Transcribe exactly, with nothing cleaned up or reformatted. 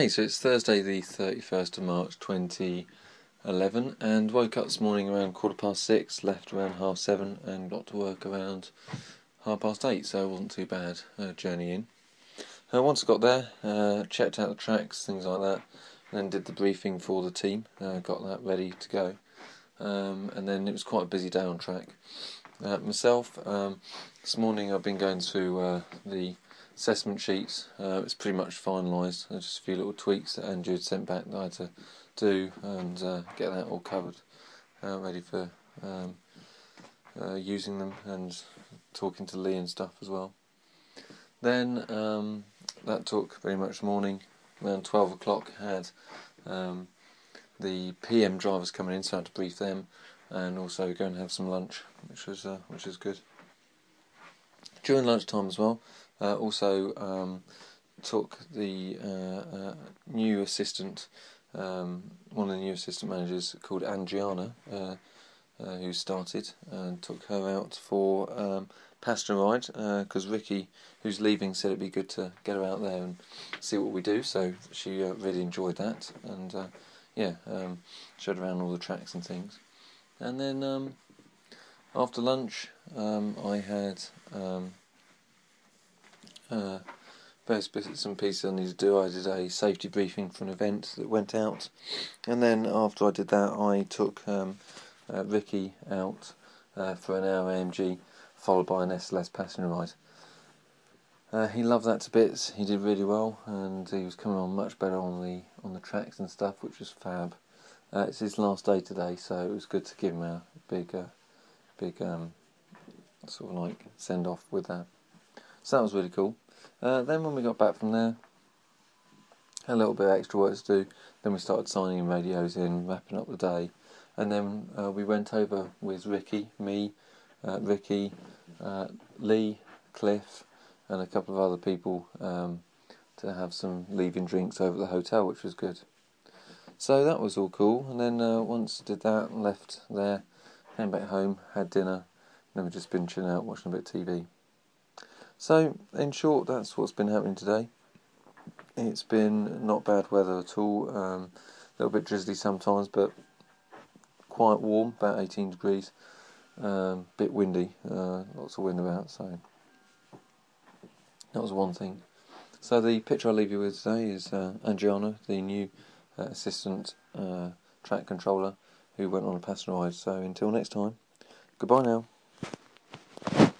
Hey, so it's Thursday the thirty-first of March twenty eleven, and woke up this morning around quarter past six, left around half seven, and got to work around half past eight, so it wasn't too bad uh, journey in. Uh, once I got there, uh, checked out the tracks, things like that, and then did the briefing for the team, uh, got that ready to go, um, and then it was quite a busy day on track. Uh, myself, um, this morning I've been going through uh, the assessment sheets. Uh, it's pretty much finalised. There's just a few little tweaks that Andrew had sent back that I had to do and uh, get that all covered, uh, ready for um, uh, using them and talking to Lee and stuff as well. Then um, that took very much morning. Around twelve o'clock had um, the P M drivers coming in, so I had to brief them and also go and have some lunch, which was uh, which was good. During lunchtime as well, uh, also um, took the uh, uh, new assistant, um, one of the new assistant managers called Andriana, uh, uh, who started, and took her out for um, passenger ride because uh, Ricky, who's leaving, said it'd be good to get her out there and see what we do. So she uh, really enjoyed that, and uh, yeah, um, showed around all the tracks and things. And then um, after lunch, um, I had um, uh, various bits and pieces I needed to do. I did a safety briefing for an event that went out, and then after I did that, I took um, uh, Ricky out uh, for an hour A M G, followed by an S L S passenger ride. Uh, he loved that to bits. He did really well, and he was coming on much better on the on the tracks and stuff, which was fab. Uh, it's his last day today, so it was good to give him a big, uh, big um, sort of like send off with that. So that was really cool. Uh, then when we got back from there, had a little bit of extra work to do. Then we started signing radios in, wrapping up the day, and then uh, we went over with Ricky, me, uh, Ricky, uh, Lee, Cliff, and a couple of other people um, to have some leaving drinks over at the hotel, which was good. So that was all cool. And then uh, once I did that and left there, came back home, had dinner, and then we've just been chilling out, watching a bit of T V. So, in short, that's what's been happening today. It's been not bad weather at all, um, a little bit drizzly sometimes, but quite warm, about eighteen degrees, um, bit windy, uh, lots of wind about, so that was one thing. So the picture I'll leave you with today is uh, Andriana, the new uh, assistant uh, track controller, who went on a passenger ride. So until next time, goodbye now.